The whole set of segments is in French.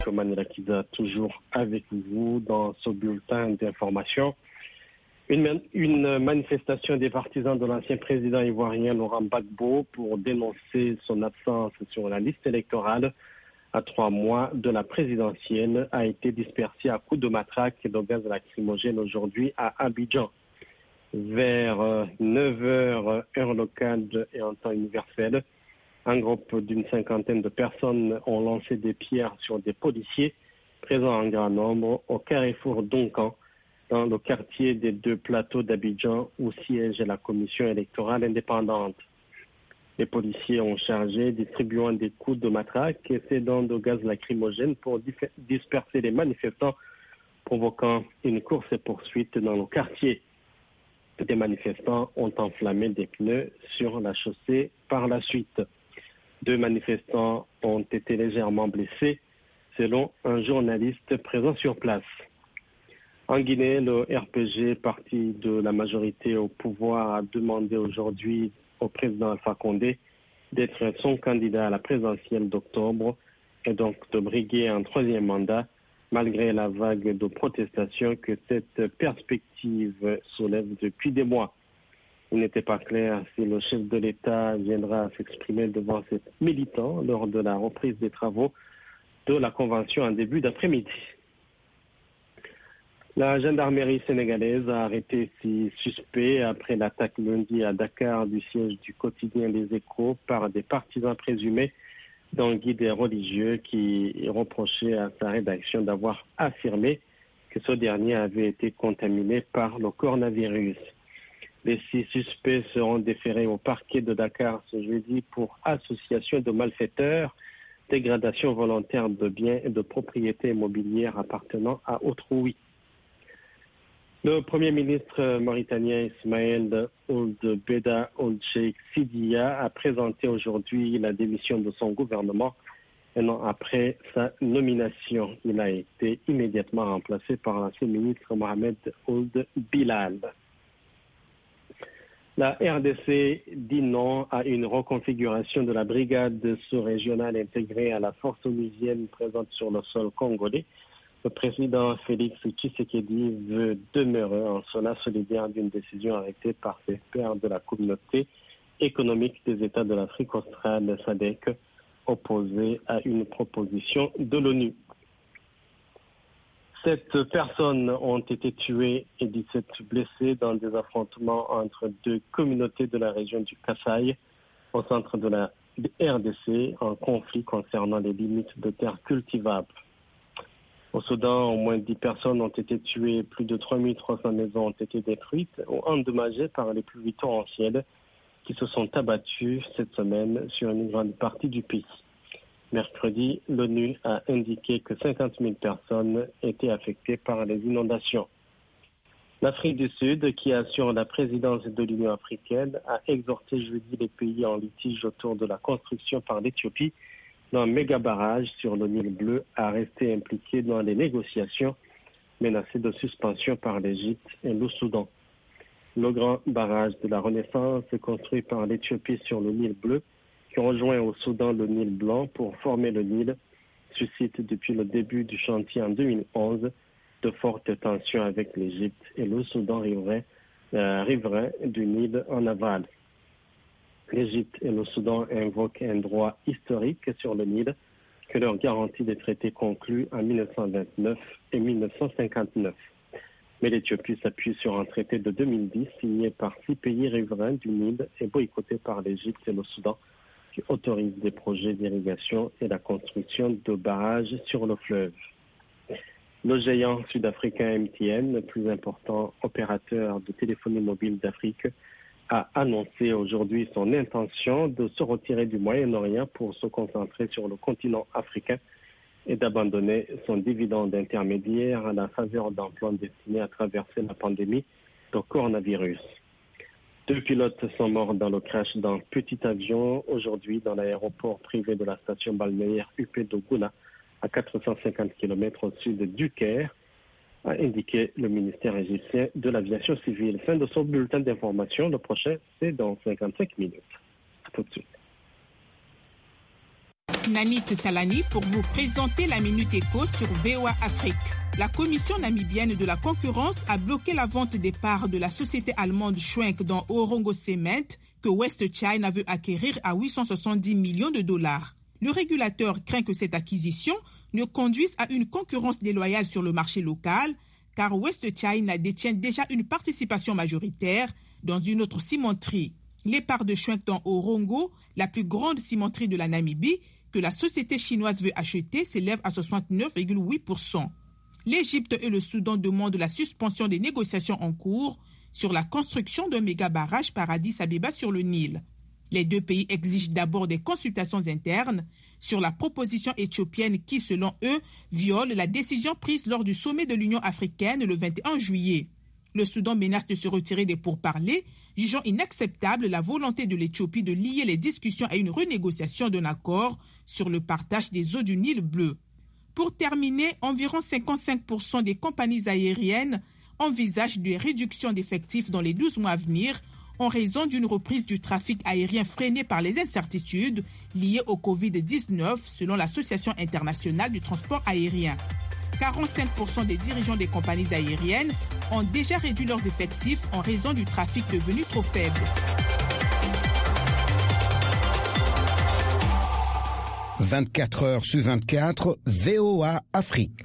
Manila Kiza, toujours avec vous dans ce bulletin d'information. Une manifestation des partisans de l'ancien président ivoirien Laurent Gbagbo pour dénoncer son absence sur la liste électorale à 3 mois de la présidentielle a été dispersée à coups de matraque et de gaz lacrymogène aujourd'hui à Abidjan. Vers 9h, heure locale et en temps universel, un groupe d'une cinquantaine de personnes ont lancé des pierres sur des policiers présents en grand nombre au carrefour d'Onkan, dans le quartier des 2 plateaux d'Abidjan où siège la commission électorale indépendante. Les policiers ont chargé, distribuant des coups de matraque et s'aidant de gaz lacrymogène pour disperser les manifestants, provoquant une course et poursuite dans le quartier. Des manifestants ont enflammé des pneus sur la chaussée par la suite. 2 manifestants ont été légèrement blessés, selon un journaliste présent sur place. En Guinée, le RPG, parti de la majorité au pouvoir, a demandé aujourd'hui au président Alpha Condé d'être son candidat à la présidentielle d'octobre et donc de briguer un 3e mandat, malgré la vague de protestations que cette perspective soulève depuis des mois. Il n'était pas clair si le chef de l'État viendra s'exprimer devant ses militants lors de la reprise des travaux de la Convention en début d'après-midi. La gendarmerie sénégalaise a arrêté 6 suspects après l'attaque lundi à Dakar du siège du quotidien Les Échos par des partisans présumés d'un guide religieux qui reprochait à sa rédaction d'avoir affirmé que ce dernier avait été contaminé par le coronavirus. Les 6 suspects seront déférés au parquet de Dakar ce jeudi pour association de malfaiteurs, dégradation volontaire de biens et de propriétés immobilières appartenant à autrui. Le Premier ministre mauritanien Ismaël Ould Beda Ould Cheikh Sidiya a présenté aujourd'hui la démission de son gouvernement un an après sa nomination. Il a été immédiatement remplacé par l'ancien ministre Mohamed Ould Bilal. La RDC dit non à une reconfiguration de la brigade sous-régionale intégrée à la force onusienne présente sur le sol congolais. Le président Félix Tshisekedi veut demeurer en cela solidaire d'une décision arrêtée par ses pairs de la communauté économique des États de l'Afrique australe, SADC, opposée à une proposition de l'ONU. 7 personnes ont été tuées et 17 blessées dans des affrontements entre 2 communautés de la région du Kasaï, au centre de la RDC, en conflit concernant les limites de terres cultivables. Au Soudan, au moins 10 personnes ont été tuées, plus de 3300 maisons ont été détruites ou endommagées par les pluies torrentielles qui se sont abattues cette semaine sur une grande partie du pays. Mercredi, l'ONU a indiqué que 50 000 personnes étaient affectées par les inondations. L'Afrique du Sud, qui assure la présidence de l'Union africaine, a exhorté jeudi les pays en litige autour de la construction par l'Éthiopie d'un méga barrage sur le Nil bleu à rester impliqué dans les négociations menacées de suspension par l'Égypte et le Soudan. Le grand barrage de la Renaissance, construit par l'Éthiopie sur le Nil bleu, qui rejoint au Soudan le Nil blanc pour former le Nil, suscite depuis le début du chantier en 2011 de fortes tensions avec l'Égypte et le Soudan riverain du Nil en aval. L'Égypte et le Soudan invoquent un droit historique sur le Nil que leur garantit des traités conclus en 1929 et 1959. Mais l'Éthiopie s'appuie sur un traité de 2010 signé par 6 pays riverains du Nil et boycotté par l'Égypte et le Soudan qui autorise des projets d'irrigation et la construction de barrages sur le fleuve. Le géant sud-africain MTN, le plus important opérateur de téléphonie mobile d'Afrique, a annoncé aujourd'hui son intention de se retirer du Moyen-Orient pour se concentrer sur le continent africain et d'abandonner son dividende intermédiaire à la faveur d'un plan destiné à traverser la pandémie de coronavirus. 2 pilotes sont morts dans le crash d'un petit avion aujourd'hui dans l'aéroport privé de la station balnéaire UP de Gouna, à 450 km au sud du Caire, a indiqué le ministère égyptien de l'aviation civile. Fin de son bulletin d'information. Le prochain, c'est dans 55 minutes. À tout de suite. Nanit Talani pour vous présenter la Minute Éco sur VOA Afrique. La commission namibienne de la concurrence a bloqué la vente des parts de la société allemande Schwenk dans Orongo Cement que West China veut acquérir à 870 millions de dollars. Le régulateur craint que cette acquisition ne conduise à une concurrence déloyale sur le marché local, car West China détient déjà une participation majoritaire dans une autre cimenterie. Les parts de Schwenk dans Orongo, la plus grande cimenterie de la Namibie, que la société chinoise veut acheter, s'élèvent à 69,8%. L'Égypte et le Soudan demandent la suspension des négociations en cours sur la construction d'un méga-barrage par Addis Abeba sur le Nil. Les deux pays exigent d'abord des consultations internes sur la proposition éthiopienne qui, selon eux, viole la décision prise lors du sommet de l'Union africaine le 21 juillet. Le Soudan menace de se retirer des pourparlers, jugeant inacceptable la volonté de l'Éthiopie de lier les discussions à une renégociation d'un accord sur le partage des eaux du Nil bleu. Pour terminer, environ 55% des compagnies aériennes envisagent des réductions d'effectifs dans les 12 mois à venir en raison d'une reprise du trafic aérien freiné par les incertitudes liées au Covid-19, selon l'Association internationale du transport aérien. 45% des dirigeants des compagnies aériennes ont déjà réduit leurs effectifs en raison du trafic devenu trop faible. « 24 heures sur 24, VOA Afrique.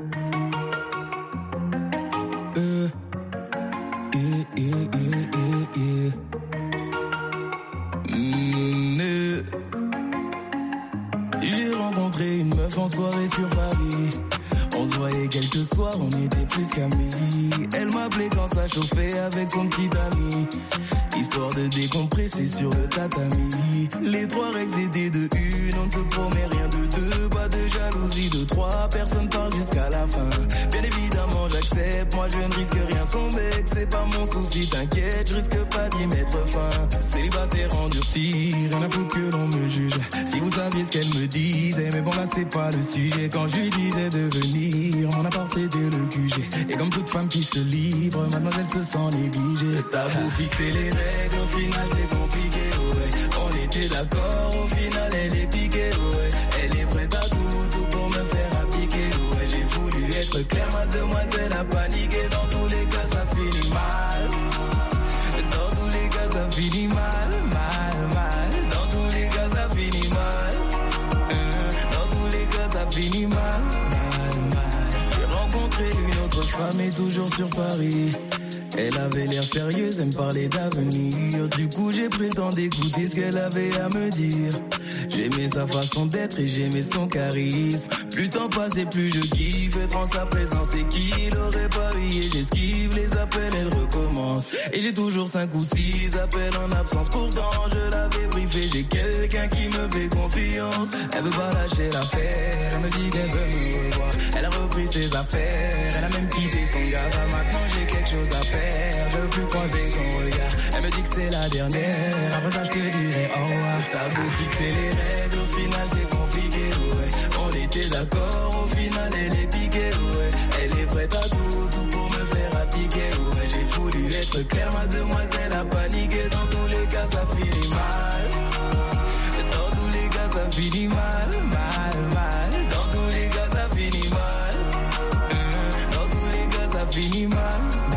J'ai rencontré une meuf en soirée sur Paris. On se voyait quelques soirs, on était plus qu'amis. Elle m'appelait quand ça chauffait avec son petit ami, histoire de décompresser sur le tatami. Les trois règles étaient de une, on ne se promet rien de deux. Pas de jalousie de trois, personne parle jusqu'à la fin. Bien évidemment j'accepte, moi je ne risque rien. Son mec c'est pas mon souci, t'inquiète, je risque pas d'y mettre fin. Célibataire endurci, rien à foutre que l'on me juge. Si vous saviez ce qu'elle me disait, mais bon là c'est pas le sujet. Quand je lui disais de venir, mon appart c'était le QG. Et comme toute femme qui se livre, mademoiselle se sent négligée. T'as beau fixer les règles, au final c'est compliqué, ouais. On était d'accord, au final elle est piquée, ouais. Elle est prête à tout pour me faire appliquer, ouais. J'ai voulu être clair, mademoiselle a paniqué. Dans tous les cas ça finit mal. Dans tous les cas ça finit mal, mal. Dans tous les cas ça finit mal. Dans tous les cas ça finit mal, mal. J'ai rencontré une autre femme et toujours sur Paris. Elle avait l'air sérieuse, elle me parlait d'avenir. Du coup j'ai pris le temps d'écouter ce qu'elle avait à me dire. J'aimais sa façon d'être et j'aimais son charisme. Plus le temps passait, plus je kiffe être en sa présence. Et qu'il aurait parié, j'esquive les appels, elle recommence. Et j'ai toujours 5 ou 6 appels en absence. Pourtant je l'avais briefé, j'ai quelqu'un qui me fait confiance. Elle veut pas lâcher l'affaire, elle me dit qu'elle veut me revoir. Elle a repris ses affaires, elle a même quitté son gars. Maintenant j'ai quelque chose à faire. Je veux plus croiser ton regard. Elle me dit que c'est la dernière. Après ça je te dirai au revoir. T'as beau fixer les règles, au final c'est compliqué, ouais. On était d'accord, au final elle est piquée, ouais. Elle est prête à tout pour me faire appliquer, ouais. J'ai voulu être clair, mademoiselle a paniqué. Dans tous les cas ça finit mal. Dans tous les cas ça finit mal, mal. Dans tous les cas ça finit mal. Dans tous les cas ça finit mal.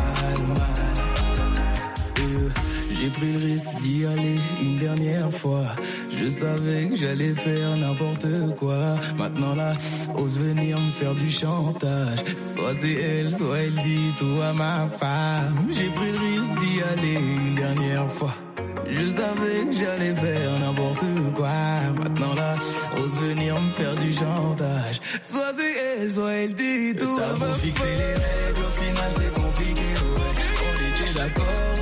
J'ai pris le risque d'y aller une dernière fois. Je savais que j'allais faire n'importe quoi. Maintenant là, ose venir me faire du chantage. Soit c'est elle, soit elle dit tout à ma femme. J'ai pris le risque d'y aller une dernière fois. Je savais que j'allais faire n'importe quoi. Maintenant là, ose venir me faire du chantage. Soit c'est elle, soit elle dit tout à ma femme. T'as beau fixer les règles, au final c'est compliqué, ouais. On était d'accord.